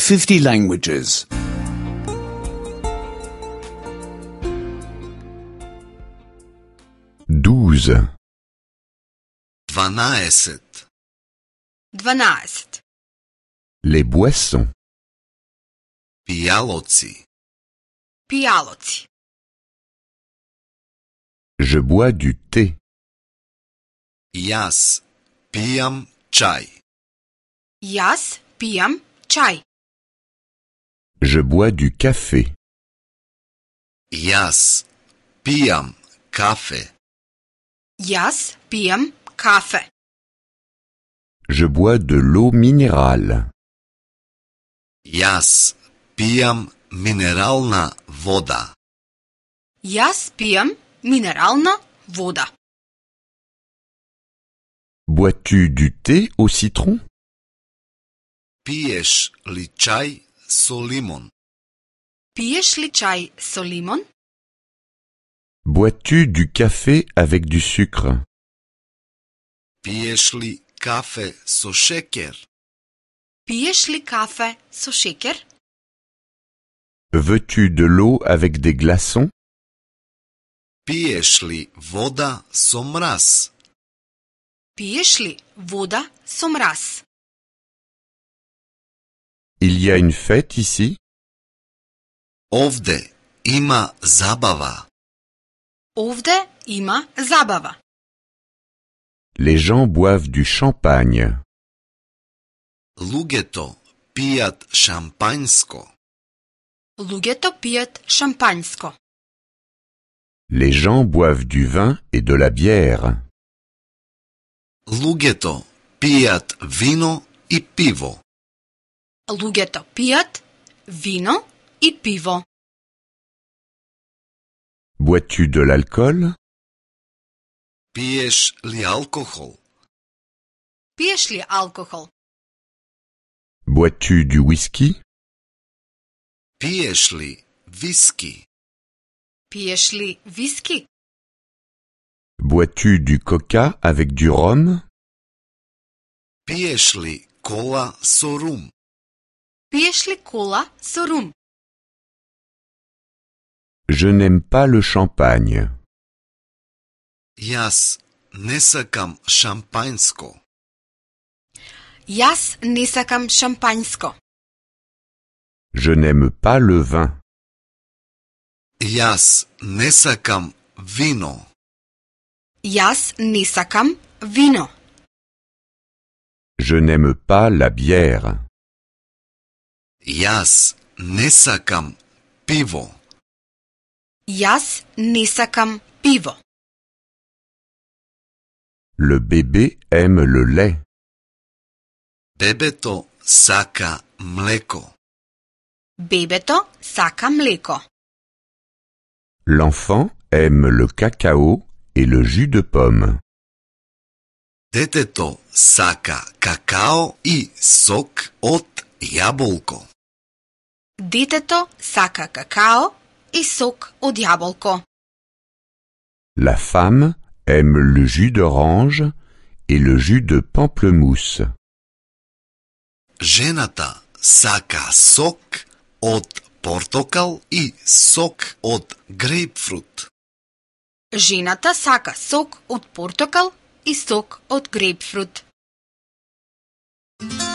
50 languages. 12. 12. 12. Les boissons. Pijaloci. Pijaloci. Je bois du thé. Jaz pijam čaj. Jaz pijam čaj. Je bois du café. Jaz pijam kafe. Jaz pijam kafe. Je bois de l'eau minérale. Jaz pijam mineralna voda. Jaz pijam mineralna voda. Bois-tu du thé au citron? Piješ li čaj so limon? Piješ li čaj so limon? Bois-tu du café avec du sucre? Piješ li kafe so šeker? Piješ li kafe so šeker? Veux-tu de l'eau avec des glaçons? Piješ li voda so mraz? Piješ li voda so mraz? Il y a une fête ici? Ovde ima zabava. Ovde ima zabava. Les gens boivent du champagne. Lugeto pijat šampanjsko. Lugeto pijat šampanjsko. Les gens boivent du vin et de la bière. Lugeto pijat vino i pivo. Lugeto pijat vino i pivo. Bois-tu de l'alcool? Piješ li alkohol? Piješ li alkohol? Bois-tu du whisky? Piješ li viski? Piješ li viski? Bois-tu du coca avec du rhum? Piješ li kola so rum? Piješ li kola so rum? Je n'aime pas le champagne. Jaz ne sakam šampanjsko. Jaz ne sakam šampanjsko. Je n'aime pas le vin. Jaz ne sakam vino. Jaz ne sakam vino. Je n'aime pas la bière. Jaz ne sakam pivo. Jaz ne sakam pivo. Le bébé aime le lait. Bebeto saka mleko. Bebeto saka mleko. L'enfant aime le cacao et le jus de pomme. Deteto saka kakao i sok od jabolko. Детето сака какао и сок от ябълко. La femme aime le jus d'orange et le jus de pamplemousse. Жената сака сок от портокал и сок от грейпфрут. Жената сака сок от портокал и сок от грейпфрут.